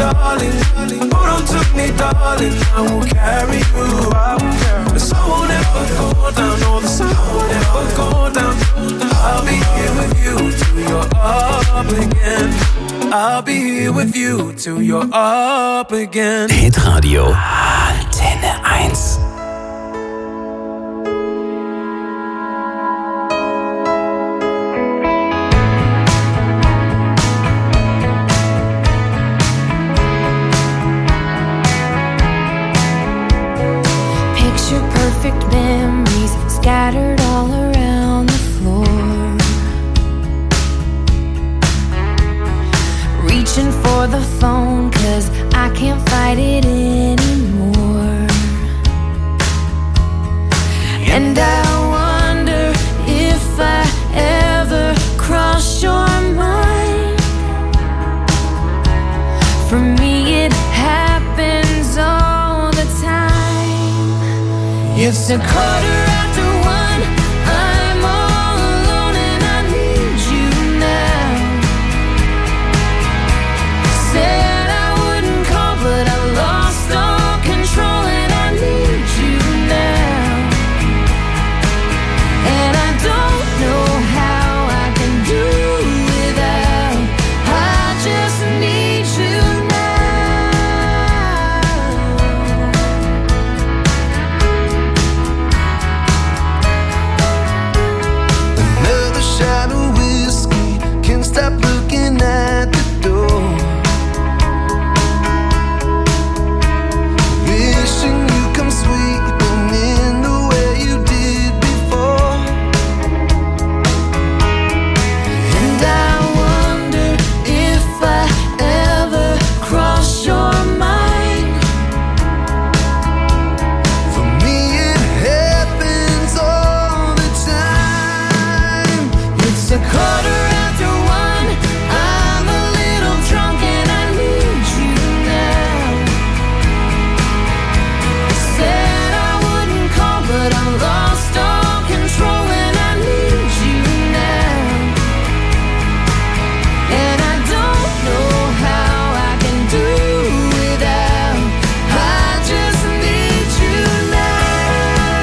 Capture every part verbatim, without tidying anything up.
darling. Hold on to me, darling. I will carry you. The sun won't ever go down. No, the sun won't ever go down. I'll be here with you till you're up again. I'll be here with you till you're up again. Hitradio Antenne eins. Perfect memories scattered all around the floor. Reaching for the phone 'cause I can't fight it anymore. And I wonder if I ever crossed your mind. For me it happens all the time. It's a quarter after one, I'm all alone and I need you now. Said I wouldn't call but I lost all control and I need you now. And I don't know how I can do without, I just need you now. Shot of whiskey, can't stop looking at the door. Wishing you come sweeping in the way you did before. And I wonder if I ever cross your mind. For me it happens all the time. It's a quarter after one, I'm a little drunk and I need you now. Said I wouldn't call but I lost all control and I need you now. And I don't know how I can do without, I just need you now.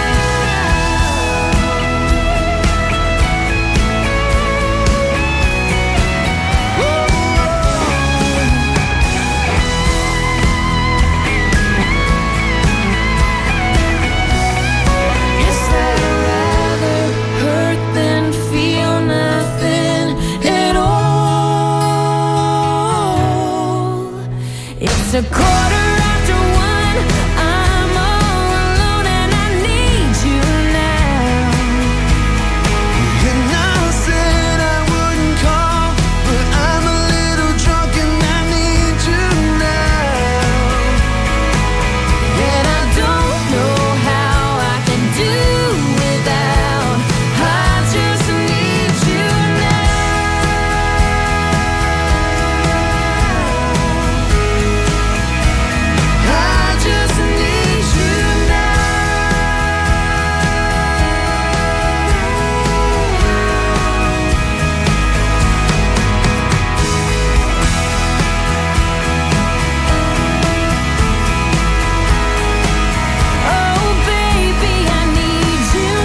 Guess I'd rather hurt than feel nothing at all. It's a quarter after one, I'm all alone and I need you now. And I said I wouldn't call, but I'm a little drunk and I need you now. And I don't know how I can do without, I just need you now. I just need you now. Oh baby, I need you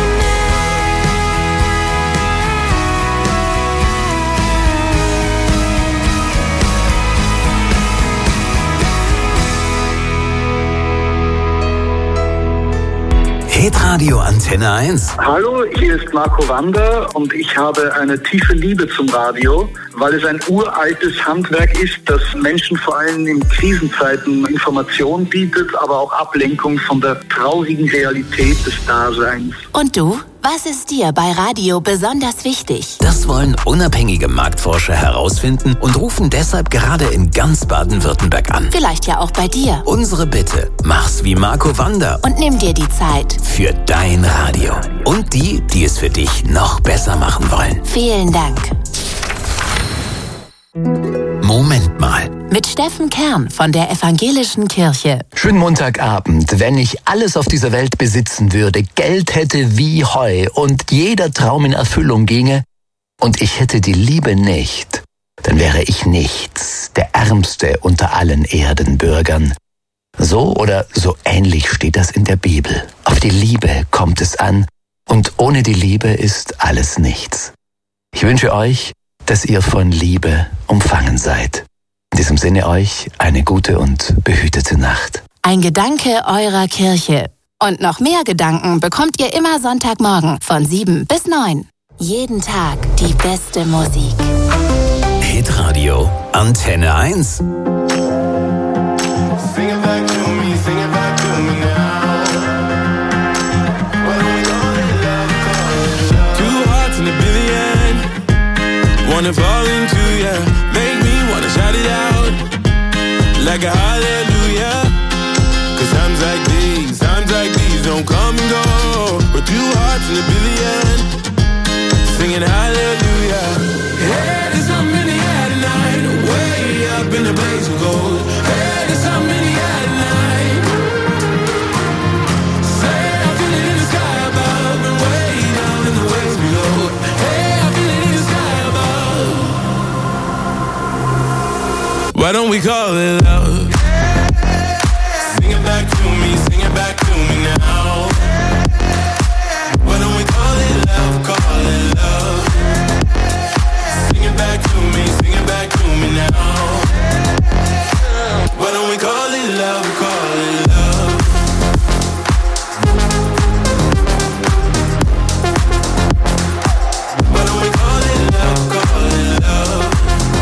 Hitradio Antenne eins. Hallo, hier ist Marco Wander und ich habe eine tiefe Liebe zum Radio, weil es ein uraltes Handwerk ist, das Menschen vor allem in Krisenzeiten Information bietet, aber auch Ablenkung von der traurigen Realität des Daseins. Und du? Was ist dir bei Radio besonders wichtig? Das wollen unabhängige Marktforscher herausfinden und rufen deshalb gerade in ganz Baden-Württemberg an. Vielleicht ja auch bei dir. Unsere Bitte: Mach's wie Marco Wander Und nimm dir die Zeit. für dein Radio. Und die, die es für dich noch besser machen wollen. Vielen Dank. Moment mal. Mit Steffen Kern von der Evangelischen Kirche. Schönen Montagabend. Wenn ich alles auf dieser Welt besitzen würde, Geld hätte wie Heu und jeder Traum in Erfüllung ginge und ich hätte die Liebe nicht, dann wäre ich nichts. ist der Ärmste unter allen Erdenbürgern. So oder so ähnlich steht das in der Bibel. Auf die Liebe kommt es an und ohne die Liebe ist alles nichts. Ich wünsche euch, dass ihr von Liebe umfangen seid. In diesem Sinne euch eine gute und behütete Nacht. Ein Gedanke eurer Kirche. Und noch mehr Gedanken bekommt ihr immer Sonntagmorgen von sieben bis neun. Jeden Tag die beste Musik. Hitradio Antenne eins. Sing it back to me, sing it back to me now. Why don't we call it love, call it love? Two hearts in a billion, wanna fall into ya, make me wanna shout it out like a hallelujah. Cause times like these, times like these don't come and go. We're two hearts in a billion, singing hallelujah. Hey, there's something in the air tonight, way up in the blaze of gold. Hey, there's something in the air tonight. Say I feel it in the sky above and way down in the waves below. Hey, I feel it in the sky above. Why don't we call it love? Sing it back to me, sing it back to me now. Why don't we call it love, call it love? Sing it back to me, sing it back to me now. Why don't we call it love, call it love? Why don't we call it love, call it love?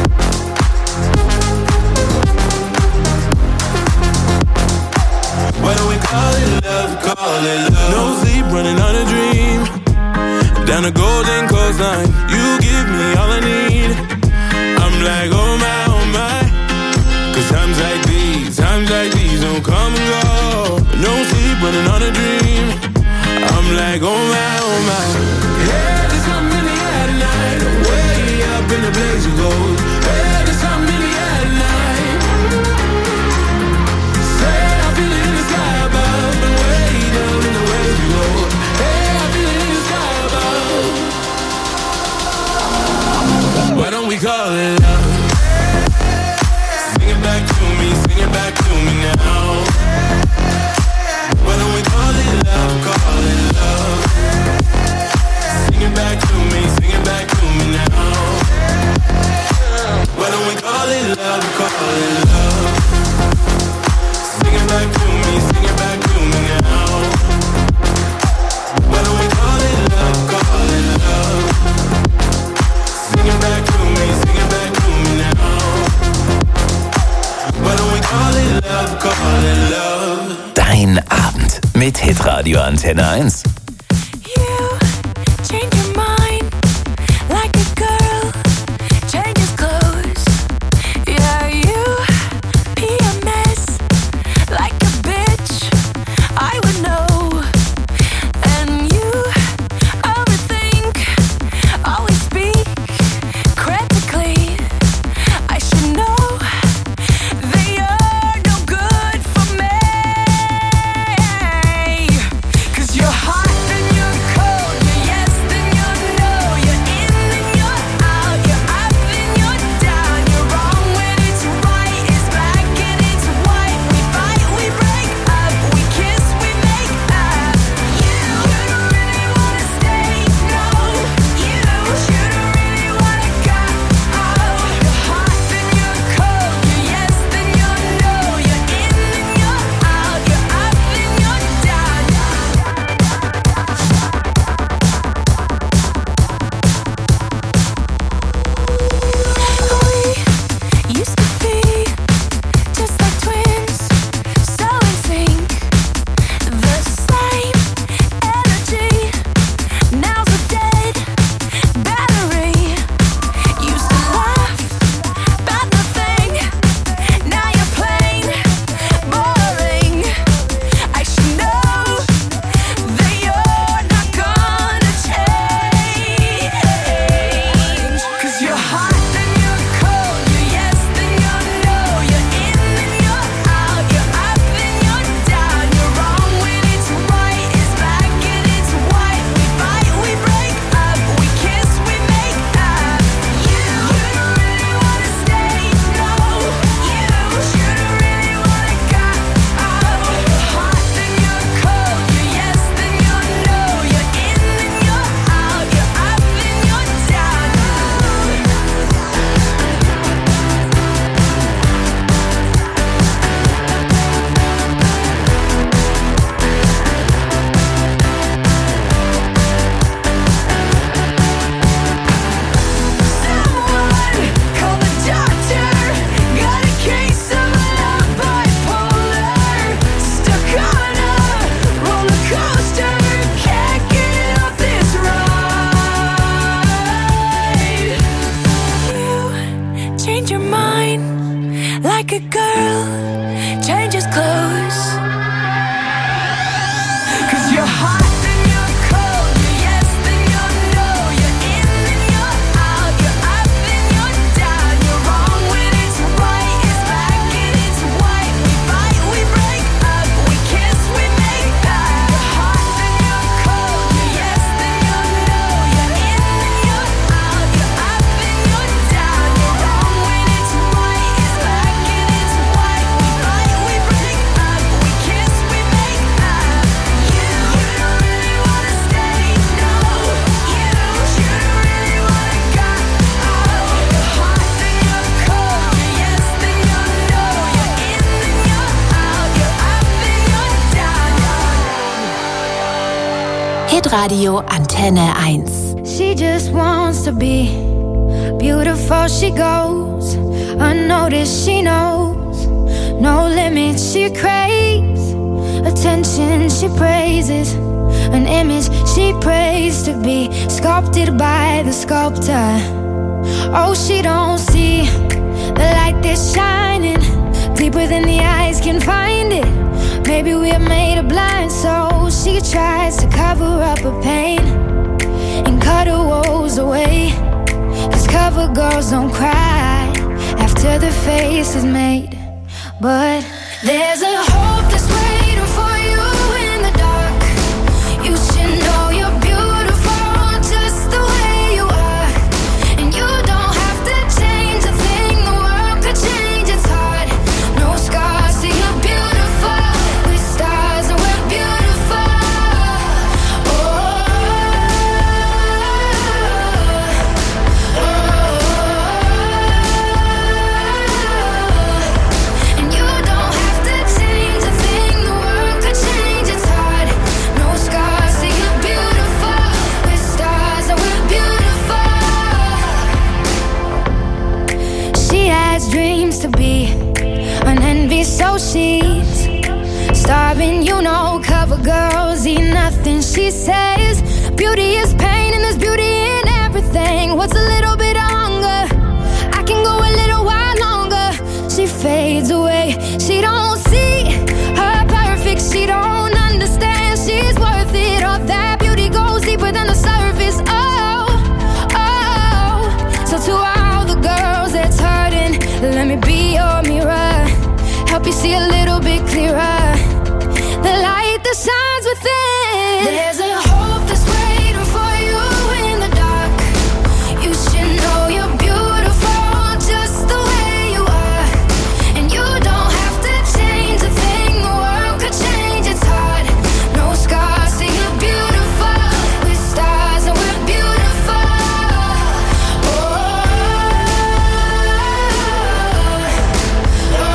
Why don't we call it love, call it love? No sleep, running on a dream. Down a golden coastline, you give me all I need. I'm like, oh my, oh my. Cause times like these, times like these don't come and go. No sleep, running on a dream. I'm like, oh my, oh my. Yeah, there's something in the air tonight, way up in the blaze of gold. Yeah, there's something in the air tonight. Say I feel it in the sky above and way down in the waves below. Hey, I feel it in the sky above. Why don't we call it love? Sing it back to me, sing it back to me now. Why don't we call it love, call it love? Sing it back to me, sing it back to me now. Why don't we call it love, call it love? Sing it back to me, sing it back to me now. Why don't we call it love, call it love? Sing it back to me, sing it back to me now. Why don't we call it love, call it love? Dein Abend mit Hitradio Antenne eins. You change your mind like a girl changes clothes. Yeah, you be a mess like a bitch. I would know. And you overthink, always speak critically. I should know that you're no good for me. 'Cause you're hot. mind like a girl changes clothes. 'Cause you're hot. Hitradio Antenne eins. She just wants to be beautiful. She goes unnoticed. She knows no limits. She craves attention. She praises an image she prays to be sculpted by the sculptor. Oh, she don't see the light that's shining deeper than the eyes can find it. Maybe we're made of blind, so she tries to cover up her pain and cut her woes away. 'Cause cover girls don't cry after the face is made. But there's a hope that's waiting for you in the dark. You should know you're beautiful just the way you are. And you don't have to change a thing, the world could change its heart. No scars, see you're beautiful. With stars and we're beautiful. Oh, oh, oh. And you don't have to change a thing, the world could change its heart. No scars, see you're beautiful. With stars and we're beautiful. She has dreams to be an envy, so she's starving, you know. Cover girls eat nothing, she says. Beauty is pain and there's beauty in everything. What's a little bit of hunger? I can go a little while longer. She fades away, she don't see her perfect. She don't understand she's worth it. All that beauty goes deeper than the surface. Oh, oh. So to all the girls that's hurting, let me be your mirror. Help you see a little bit clearer. The light that shines within. There's a hope that's waiting for you in the dark. You should know you're beautiful just the way you are. And you don't have to change a thing, the world could change its heart. No scars, see you're beautiful. With stars and we're beautiful. Oh, oh, oh.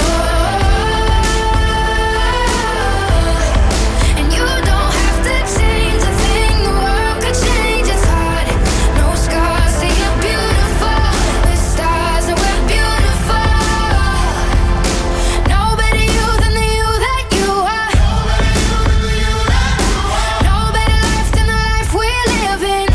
And you don't have to change a thing, the world could change its heart. No scars, see you're beautiful. With stars and we're beautiful. No better you than the you that you are. No better life than the life we're living.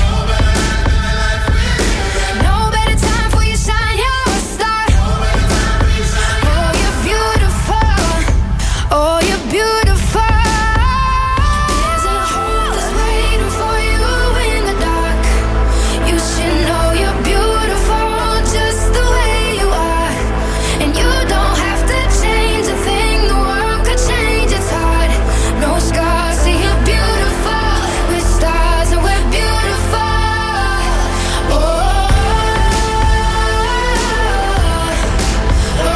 No better time for you shine, you're a star. Oh, you're beautiful. Oh, you're beautiful. There's a hope that's waiting for you in the dark. You should know you're beautiful just the way you are. And you don't have to change a thing, the world could change its heart. No scars, see you're beautiful. With stars and we're beautiful. Oh, oh, oh.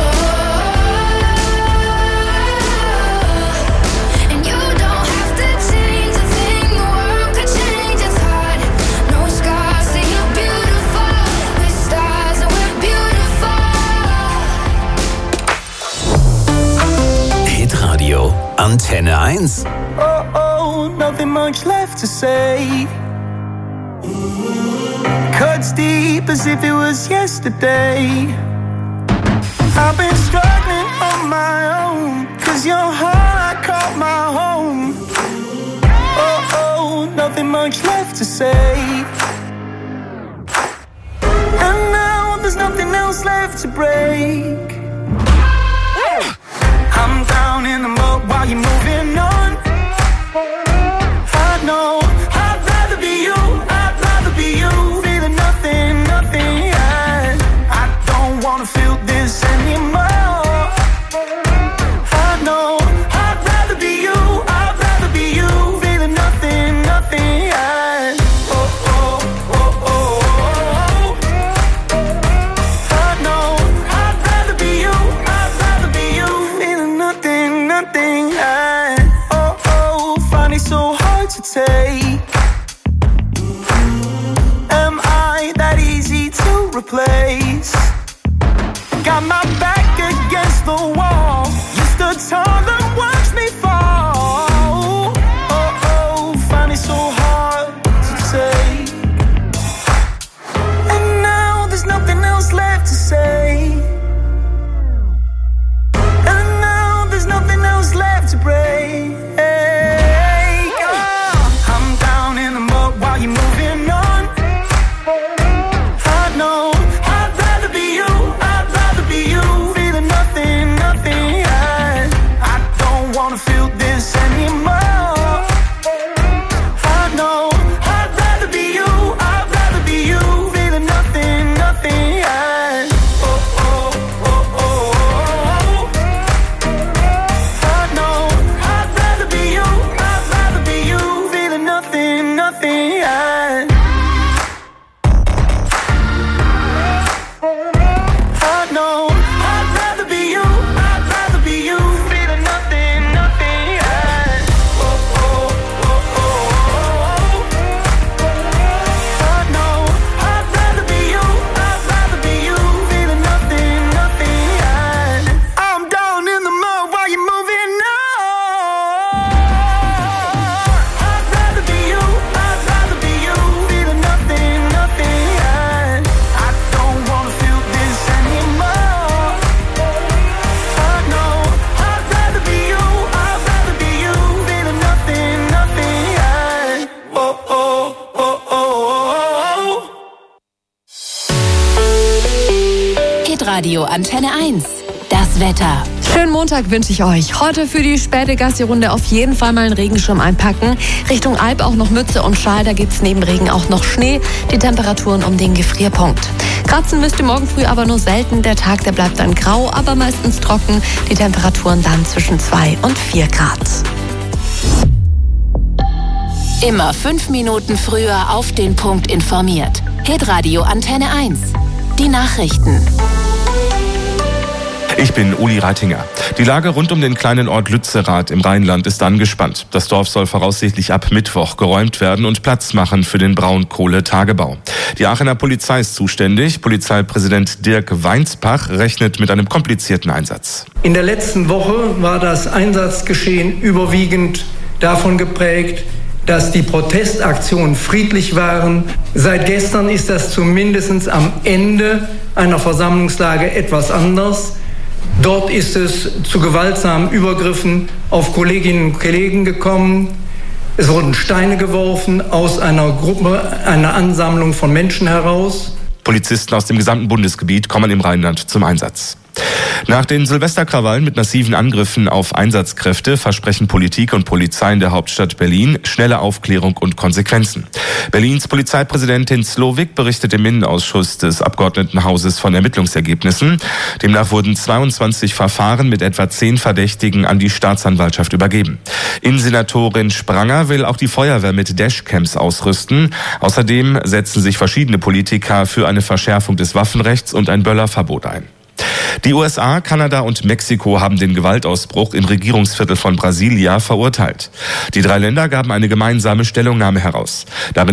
And you don't have to change a thing, the world could change its heart. No scars, see you're beautiful. With stars and we're beautiful. Hitradio Antenne eins. Oh, oh, nothing much left to say. Cuts deep as if it was yesterday. I've been struggling on my own, 'cause your heart I call my home. Oh, oh, nothing much left to say. And now there's there's nothing else left to break. I'm down in the mud while you're moving on. I know I'd rather be you, I'd rather be you. Feeling nothing, nothing, I, I don't wanna feel this anymore. I know I'd rather be you, I'd rather be you. Feeling nothing, nothing, I, oh, oh, oh, oh, oh, oh. I know I'd rather be you, I'd rather be you. Feeling nothing, nothing, I, oh, oh, find it so hard to take. Am I that easy to replace? Got my back against the wall. You stood tall and watched me fall. Oh, oh, find it so hard to take. And now there's nothing else left to say. And now there's nothing else left to break. Oh, I'm down in the mud while you're moving on. I know I'd rather be you, I'd rather be you. Feeling nothing, nothing, I, I don't wanna feel this anymore. I know I'd rather be you, I'd rather be you. Feeling nothing, nothing, I, oh, oh, oh, oh, oh. I know I'd rather be you, I'd rather be you. Feeling nothing, nothing, I, I know I'd rather be you, I'd rather be you. Feeling nothing, nothing, I, oh, oh, oh, oh, oh. I know I'd rather be you, I'd rather be you. Feeling nothing, nothing, I, I'm down in the mud while you're moving on. I'd rather be you, I'd rather be you. Feeling nothing, nothing, I, I don't wanna feel this anymore. I know I'd rather be you, I'd rather be you. Feeling nothing, nothing, I, oh, oh, oh, oh, oh, oh. Hitradio Antenne eins. Das Wetter. Schönen Montag wünsche ich euch. Heute für die späte Gassi-Runde auf jeden Fall mal einen Regenschirm einpacken. Richtung Alp auch noch Mütze und Schal, da gibt's neben Regen auch noch Schnee. Die Temperaturen um den Gefrierpunkt. Kratzen müsst ihr morgen früh aber nur selten. Der Tag, der bleibt dann grau, aber meistens trocken. Die Temperaturen dann zwischen zwei und vier Grad. Immer fünf Minuten früher auf den Punkt informiert. Hitradio Antenne eins. Die Nachrichten. Ich bin Uli Reitinger. Die Lage rund um den kleinen Ort Lützerath im Rheinland ist angespannt. Das Dorf soll voraussichtlich ab Mittwoch geräumt werden und Platz machen für den Braunkohletagebau. Die Aachener Polizei ist zuständig. Polizeipräsident Dirk Weinsbach rechnet mit einem komplizierten Einsatz. In der letzten Woche war das Einsatzgeschehen überwiegend davon geprägt, dass die Protestaktionen friedlich waren. Seit gestern ist das zumindest am Ende einer Versammlungslage etwas anders. Dort ist es zu gewaltsamen Übergriffen auf Kolleginnen und Kollegen gekommen. Es wurden Steine geworfen aus einer Gruppe, einer Ansammlung von Menschen heraus. Polizisten aus dem gesamten Bundesgebiet kommen im Rheinland zum Einsatz. Nach den Silvesterkrawallen mit massiven Angriffen auf Einsatzkräfte versprechen Politik und Polizei in der Hauptstadt Berlin schnelle Aufklärung und Konsequenzen. Berlins Polizeipräsidentin Slowik berichtet im Innenausschuss des Abgeordnetenhauses von Ermittlungsergebnissen. Demnach wurden zweiundzwanzig Verfahren mit etwa zehn Verdächtigen an die Staatsanwaltschaft übergeben. Innensenatorin Spranger will auch die Feuerwehr mit Dashcams ausrüsten. Außerdem setzen sich verschiedene Politiker für eine Verschärfung des Waffenrechts und ein Böllerverbot ein. Die U S A, Kanada und Mexiko haben den Gewaltausbruch im Regierungsviertel von Brasilia verurteilt. Die drei Länder gaben eine gemeinsame Stellungnahme heraus. Darin